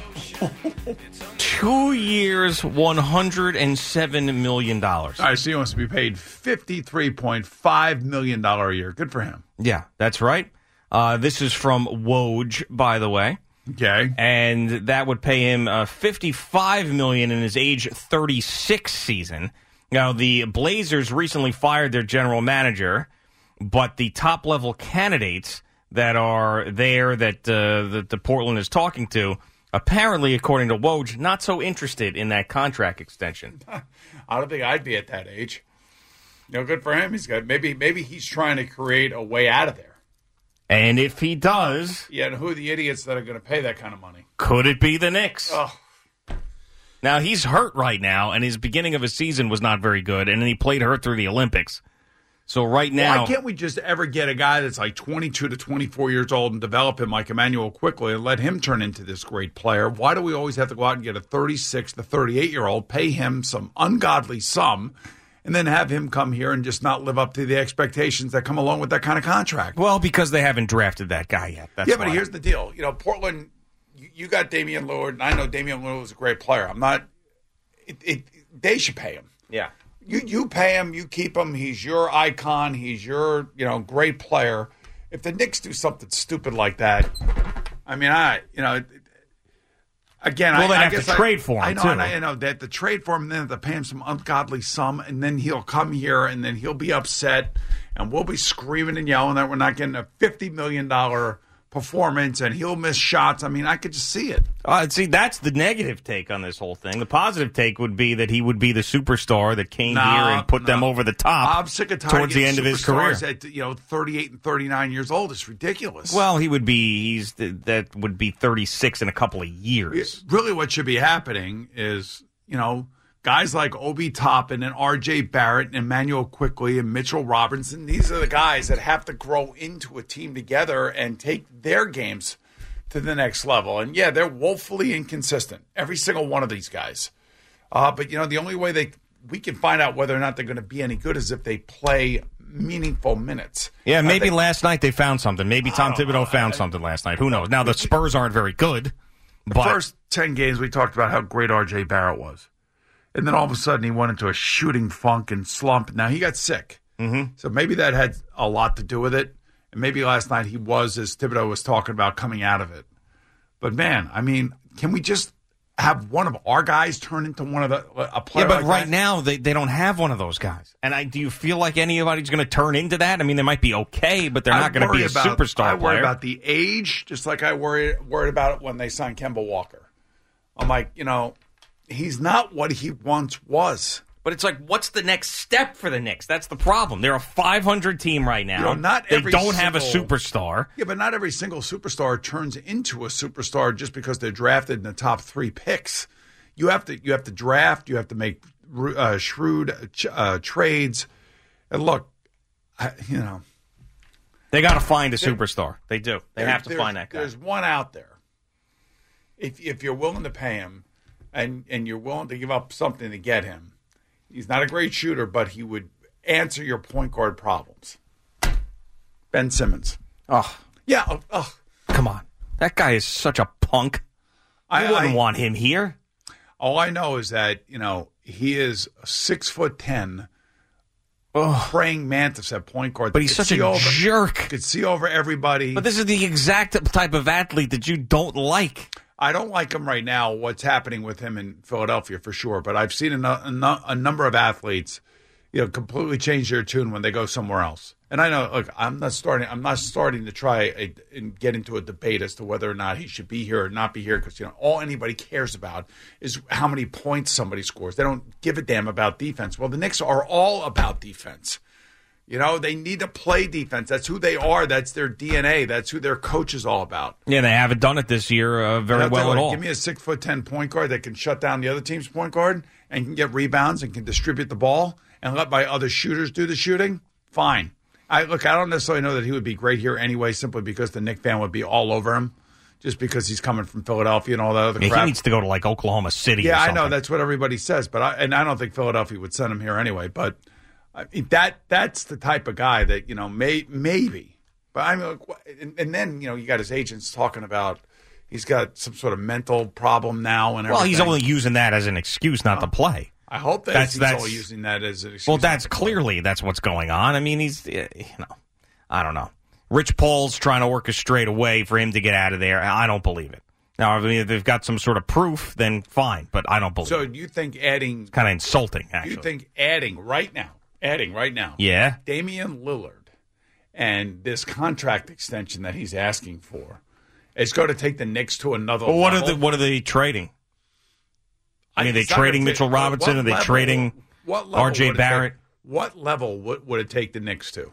Two years, one hundred seven million dollars. All right, so he wants to be paid fifty-three point five million dollars a year. Good for him. Yeah, that's right. Uh, this is from Woj, by the way. Okay. And that would pay him uh, fifty-five million dollars in his age thirty-six season. Now, the Blazers recently fired their general manager, but the top-level candidates that are there that, uh, that the Portland is talking to, apparently, according to Woj, not so interested in that contract extension. I don't think I'd be at that age. You know, good for him. He's got maybe maybe he's trying to create a way out of there. And if he does, yeah, and who are the idiots that are going to pay that kind of money? Could it be the Knicks? Oh. Now, he's hurt right now, and his beginning of his season was not very good, and then he played hurt through the Olympics. So right now... Why can't we just ever get a guy that's like twenty-two to twenty-four years old and develop him like Emmanuel quickly and let him turn into this great player? Why do we always have to go out and get a thirty-six to thirty-eight-year-old, pay him some ungodly sum, and then have him come here and just not live up to the expectations that come along with that kind of contract? Well, because they haven't drafted that guy yet. That's yeah, but why. Here's the deal. You know, Portland, you, you got Damian Lillard, and I know Damian Lillard is a great player. I'm not... It, it, they should pay him. Yeah. You you pay him, you keep him. He's your icon. He's your, you know, great player. If the Knicks do something stupid like that, I mean, I, you know, again, well, I, they I have guess to I, trade for him, I know, too. and I, you know, that the trade for him, and then have to pay him some ungodly sum, and then he'll come here, and then he'll be upset, and we'll be screaming and yelling that we're not getting a fifty million dollars performance, and he'll miss shots. I mean, I could just see it. Uh, see, that's the negative take on this whole thing. The positive take would be that he would be the superstar that came No, here and put no. them over the top. I'm sick of tired towards of the end of his career. At, you know, thirty-eight and thirty-nine years old. It's ridiculous. Well, he would be. He's that would be thirty-six in a couple of years. It, really, what should be happening is, you know, guys like Obi Toppin and R J Barrett and Emmanuel Quickley and Mitchell Robinson. These are the guys that have to grow into a team together and take their games to the next level. And yeah, they're woefully inconsistent, every single one of these guys. Uh, but, you know, the only way they we can find out whether or not they're going to be any good is if they play meaningful minutes. Yeah, maybe uh, they, last night they found something. Maybe Tom Thibodeau know. found I, something last night. Who knows? Now, the Spurs aren't very good. The but first ten games, we talked about how great R J Barrett was. And then all of a sudden, he went into a shooting funk and slump. Now, he got sick. Mm-hmm. So maybe that had a lot to do with it. And maybe last night he was, as Thibodeau was talking about, coming out of it. But, man, I mean, can we just have one of our guys turn into one of the a player Yeah, but like right that? now they, they don't have one of those guys. And I do you feel like anybody's going to turn into that? I mean, they might be okay, but they're I not going to worry be a about, superstar I worry player. about the age, just like I worry, worried about it when they signed Kemba Walker. I'm like, you know, he's not what he once was. But it's like, what's the next step for the Knicks? That's the problem. They're a five hundred team right now. You know, not they every don't have a single- superstar. Yeah, but not every single superstar turns into a superstar just because they're drafted in the top three picks. You have to you have to draft. You have to make uh, shrewd uh, trades. And look, I, you know, They got to find a There- superstar. They do. They there- have to there's- find that guy. There's one out there. If if you're willing to pay him, and and you're willing to give up something to get him, he's not a great shooter, but he would answer your point guard problems. Ben Simmons. Oh, yeah. Oh, oh. Come on, that guy is such a punk. I I- wouldn't I- want him here. All I know is that, you know, he is a six foot ten praying mantis at point guard. But he's Could such a see over- jerk. Could see over everybody. But this is the exact type of athlete that you don't like. I don't like him right now, what's happening with him in Philadelphia for sure. But I've seen a, a, a number of athletes, you know, completely change their tune when they go somewhere else. And I know, look, I'm not starting. I'm not starting to try a, and get into a debate as to whether or not he should be here or not be here, because you know all anybody cares about is how many points somebody scores. They don't give a damn about defense. Well, the Knicks are all about defense. You know, they need to play defense. That's who they are. That's their D N A. That's who their coach is all about. Yeah, they haven't done it this year uh, very I'll well tell you at what, all. Give me a six foot ten point guard that can shut down the other team's point guard and can get rebounds and can distribute the ball and let my other shooters do the shooting. Fine. I look. I don't necessarily know that he would be great here anyway, simply because the Knick fan would be all over him, just because he's coming from Philadelphia and all that other Yeah, crap. he needs to go to like Oklahoma City. Yeah, or I something. know that's what everybody says, but I and I don't think Philadelphia would send him here anyway. But I mean, that that's the type of guy that you know may maybe. But I mean, and, and then you know you got his agents talking about he's got some sort of mental problem now and everything. Well, he's only using that as an excuse not to play. I hope that That's- he's that's- all using that as an excuse. Well, that's clearly that's what's going on. I mean, he's uh, you know, I don't know. Rich Paul's trying to orchestrate a way for him to get out of there. I don't believe it. Now, I mean, if they've got some sort of proof, then fine. But I don't believe So it. you think adding It's kind of insulting, actually. You think adding right now, adding right now, Yeah. Damian Lillard and this contract extension that he's asking for is going to take the Knicks to another Well, what level? are the, what are they trading? I mean, are they It's not gonna trading take- Mitchell what Robinson? Are they level- trading what level R J would it Barrett? take- what level would, would it take the Knicks to?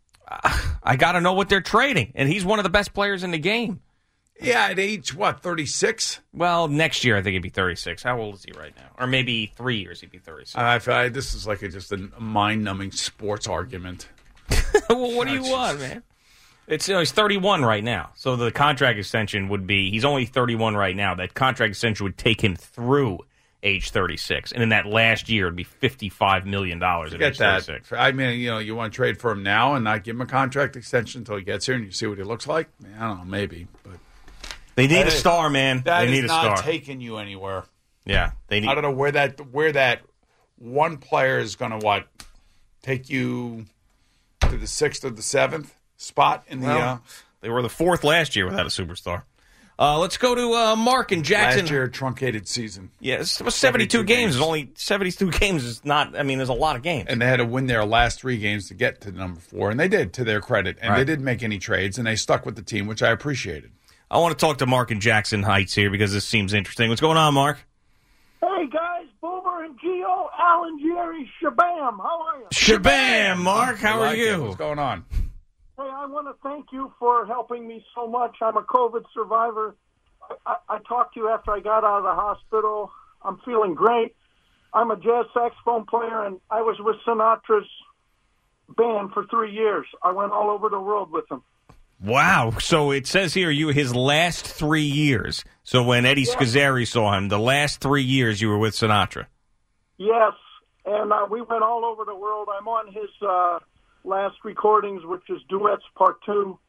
I got to know what they're trading, and he's one of the best players in the game. Yeah, at age, what, thirty-six? Well, next year I think he'd be thirty-six. How old is he right now? Or maybe three years he'd be thirty-six. I feel like this is like a, just a mind-numbing sports argument. Well, what do you want, man? It's you know, he's thirty-one right now, so the contract extension would be. He's only thirty-one right now. That contract extension would take him through age thirty-six, and in that last year, it'd be fifty-five million dollars at Get age that. thirty-six. I mean, you know, you want to trade for him now and not give him a contract extension until he gets here and you see what he looks like? I don't know, maybe, but They need That a is- star, man. that They is need a not star. taking you anywhere. Yeah, they need. I don't know where that where that one player is going to what take you to the sixth or the seventh spot in the. Well, uh, they were the fourth last year without a superstar. Uh, let's go to uh, Mark and Jackson. Last year, truncated season. Yes, it was seventy-two, games. There's only seventy-two games. Is not. I mean, there's a lot of games. And they had to win their last three games to get to number four, and they did, to their credit. And Right. they didn't make any trades, and they stuck with the team, which I appreciated. I want to talk to Mark and Jackson Heights here because this seems interesting. What's going on, Mark? Hey guys, Boomer and Gio, Alan, Jerry, Shabam, how are you? Shabam, Mark. How I are like it. you? What's going on? Hey, I want to thank you for helping me so much. I'm a COVID survivor. I, I, I talked to you after I got out of the hospital. I'm feeling great. I'm a jazz saxophone player, and I was with Sinatra's band for three years. I went all over the world with him. Wow. So it says here you his last three years. So when Eddie Yeah. Scazzeri saw him, the last three years you were with Sinatra. Yes, and uh, we went all over the world. I'm on his uh, last recordings, which is Duets Part two.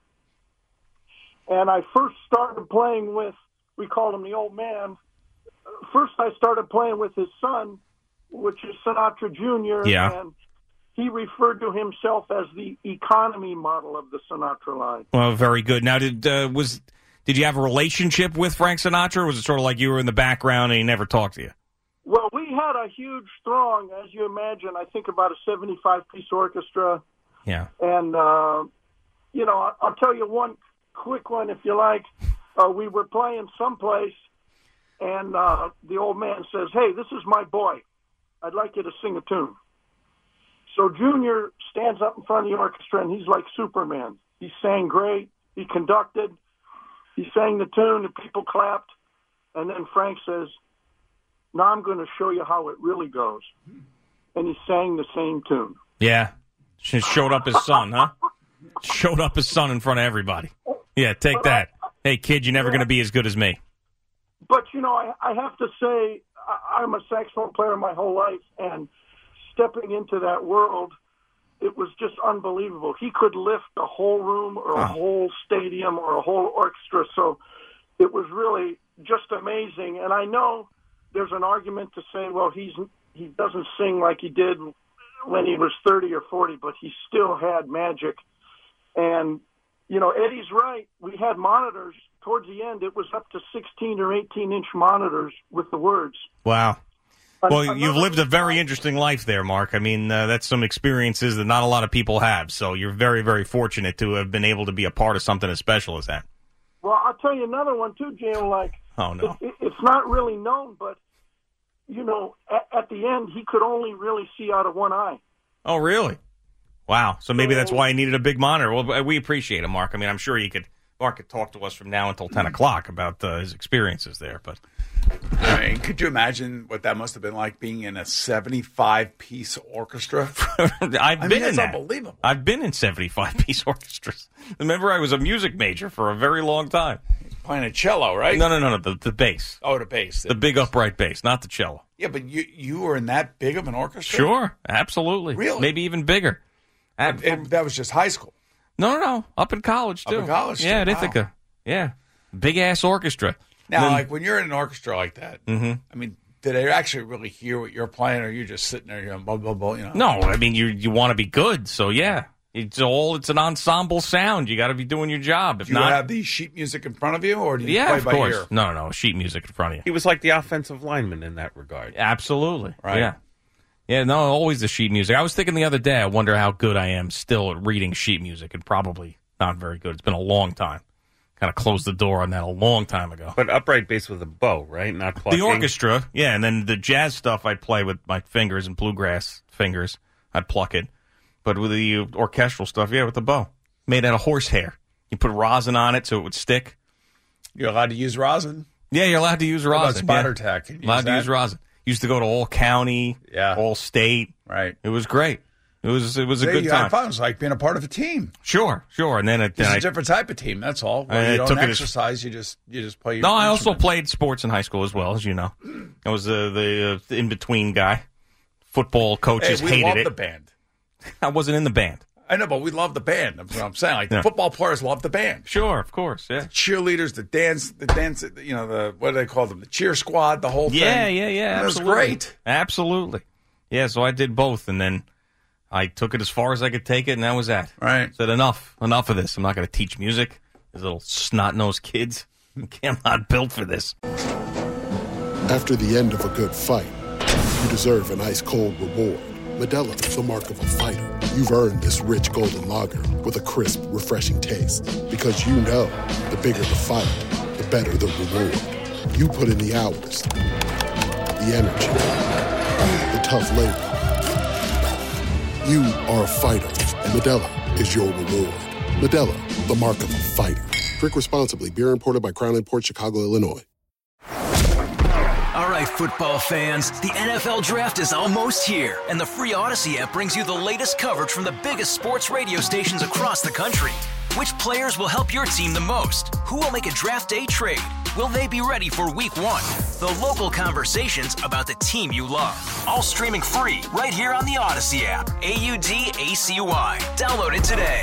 And I first started playing with, we called him the old man. First I started playing with his son, which is Sinatra Junior Yeah. And he referred to himself as the economy model of the Sinatra line. Well, very good. Now, did uh, was did you have a relationship with Frank Sinatra, or was it sort of like you were in the background and he never talked to you? Well, we had a huge throng, as you imagine. I think about a seventy-five piece orchestra. Yeah. And, uh, you know, I- I'll tell you one quick one, if you like. Uh, we were playing someplace, and uh, the old man says, hey, this is my boy. I'd like you to sing a tune. So Junior stands up in front of the orchestra, and he's like Superman. He sang great. He conducted. He sang the tune. The people clapped. And then Frank says, now I'm going to show you how it really goes. And he sang the same tune. Yeah. Just showed up his son, huh? Showed up his son in front of everybody. Yeah, take that. Hey, kid, you're never going to be as good as me. But, you know, I, I have to say, I, I'm a saxophone player my whole life, and stepping into that world, it was just unbelievable. He could lift a whole room or a whole stadium or a whole orchestra, so it was really just amazing. And I know there's an argument to say, well, he's he doesn't sing like he did when he was thirty or forty, but he still had magic. And, you know, Eddie's right. We had monitors. Towards the end, it was up to sixteen or eighteen-inch monitors with the words. Wow. An- Well, another- you've lived a very interesting life there, Mark. I mean, uh, that's some experiences that not a lot of people have. So you're very, very fortunate to have been able to be a part of something as special as that. Well, I'll tell you another one, too, Jim. Like, Oh, no. it, it, it's not really known, but, you know, at, at the end, he could only really see out of one eye. Oh, really? Wow. So maybe that's why he needed a big monitor. Well, we appreciate it, Mark. I mean, I'm sure he could. Mark could talk to us from now until ten o'clock about uh, his experiences there. But I mean, could you imagine what that must have been like being in a seventy-five piece orchestra? I've I been mean, in that's that. unbelievable. I've been in seventy-five piece orchestras. Remember, I was a music major for a very long time. Playing a cello, right? No, no, no, no. The, the bass. Oh, the bass. The big upright bass, not the cello. Yeah, but you you were in that big of an orchestra? Sure, absolutely. Really? Maybe even bigger. And, and that was just high school. No, no, no. Up in college, too. Up in college, Yeah, too. at Wow. Ithaca. Yeah. Big-ass orchestra. Now, Then- like when you're in an orchestra like that, Mhm. I mean, do they actually really hear what you're playing, or are you just sitting there, you know, blah, blah, blah, you know? No, I mean, you you want to be good, so yeah. It's all, it's an ensemble sound. You got to be doing your job. If Do you not, have the sheet music in front of you, or do you yeah, play of by course. ear? No, no, sheet music in front of you. He was like the offensive lineman in that regard. Absolutely. Right. Yeah. Yeah, no, always the sheet music. I was thinking the other day, I wonder how good I am still at reading sheet music, and probably not very good. It's been a long time. Kind of closed the door on that a long time ago. But upright bass with a bow, right? Not plucking. The orchestra, yeah, and then the jazz stuff I'd play with my fingers and bluegrass fingers. I'd pluck it. But with the orchestral stuff, yeah, with the bow. Made out of horsehair. You put rosin on it so it would stick. You're allowed to use rosin? Yeah, you're allowed to use What about rosin. spider yeah. tack? Can you Allowed use to that? use rosin. Used to go to all county, Yeah. all state. Right. It was great. It was it was a See, good you time. had fun. It was like being a part of a team. Sure, sure. And then it, then It's I, a different type of team. That's all. Where I you don't took it as- exercise. You just you just play. Your No, I also instrument. played sports in high school as well, as you know. I was uh, the uh, in between guy. Football coaches Hey, we hated love it. the band. I wasn't in the band. I know, but we love the band. That's what I'm saying. Like Yeah. the football players love the band. Sure, of course, yeah. The cheerleaders, the dance, the dance. You know, the what do they call them? The cheer squad. The whole Yeah, thing. yeah, yeah. It was absolutely. great. Absolutely. Yeah, so I did both, and then I took it as far as I could take it, and that was that. Right. Said enough, enough of this. I'm not going to teach music. These little snot-nosed kids. I'm not built for this. After the end of a good fight, you deserve an ice-cold reward. Modelo is the mark of a fighter. You've earned this rich golden lager with a crisp, refreshing taste. Because you know, the bigger the fight, the better the reward. You put in the hours, the energy, the tough labor. You are a fighter, and Modelo is your reward. Modelo, the mark of a fighter. Drink responsibly. Beer imported by Crown Imports, Chicago, Illinois. All right, football fans, the N F L Draft is almost here, and the free Odyssey app brings you the latest coverage from the biggest sports radio stations across the country. Which players will help your team the most? Who will make a draft day trade? Will they be ready for week one? The local conversations about the team you love. All streaming free right here on the Odyssey app. A U D A C Y. Download it today.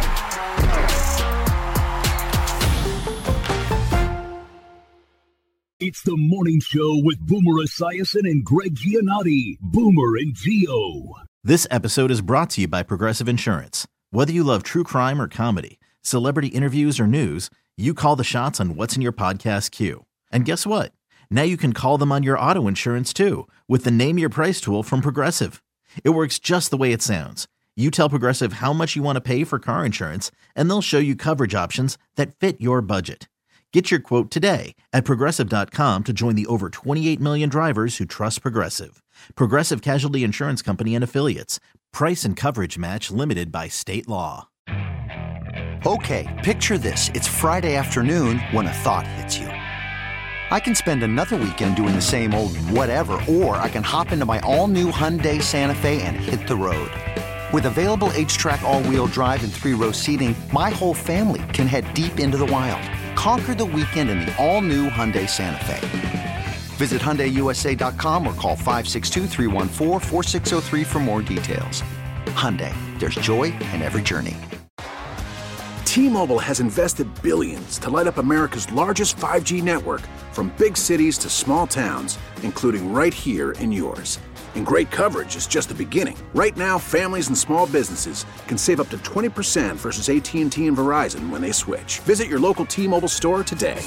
It's the morning show with Boomer Esiason and Greg Giannotti. Boomer and Gio. This episode is brought to you by Progressive Insurance. Whether you love true crime or comedy, celebrity interviews or news, you call the shots on what's in your podcast queue. And guess what? Now you can call them on your auto insurance too with the Name Your Price tool from Progressive. It works just the way it sounds. You tell Progressive how much you want to pay for car insurance, and they'll show you coverage options that fit your budget. Get your quote today at Progressive dot com to join the over twenty-eight million drivers who trust Progressive. Progressive Casualty Insurance Company and Affiliates. Price and coverage match limited by state law. Okay, picture this. It's Friday afternoon when a thought hits you. I can spend another weekend doing the same old whatever, or I can hop into my all-new Hyundai Santa Fe and hit the road. With available H-Track all-wheel drive and three-row seating, my whole family can head deep into the wild. Conquer the weekend in the all-new Hyundai Santa Fe. Visit Hyundai U S A dot com or call five six two, three one four, four six zero three for more details. Hyundai, there's joy in every journey. T-Mobile has invested billions to light up America's largest five G network, from big cities to small towns, including right here in yours. And great coverage is just the beginning. Right now, families and small businesses can save up to twenty percent versus A T and T and Verizon when they switch. Visit your local T-Mobile store today.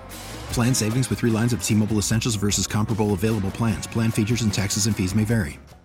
Plan savings with three lines of T-Mobile Essentials versus comparable available plans. Plan features and taxes and fees may vary.